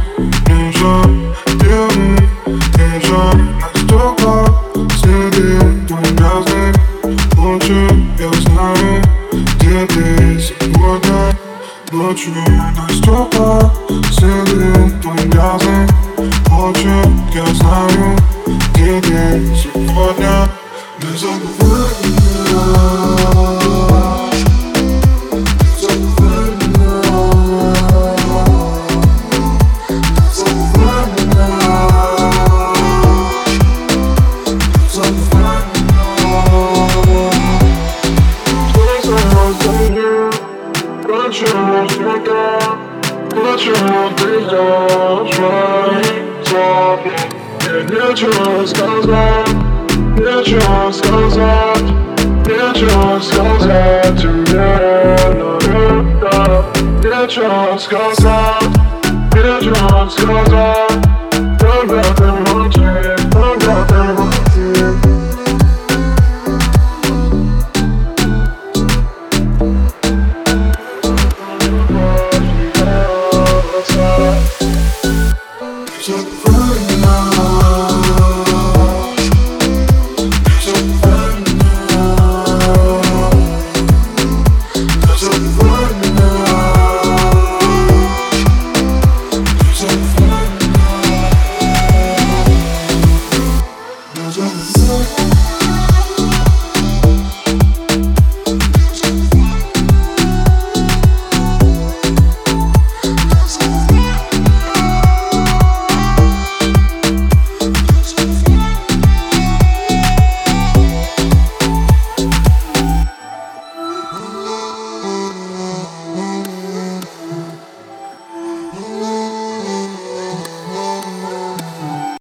нельзя, нельзя настолько следы твои грязные ночи. Я знаю, где ты сегодня ночью. Настолько следы твои грязные ночи. Я знаю, где ты сегодня. Не забывай меня. Почему ты идешь моим запахом? Мне нечего сказать, нечего сказать, нечего сказать тебе, наверное. Нечего сказать, нечего сказать, когда ты молчишь, когда ты молчишь. So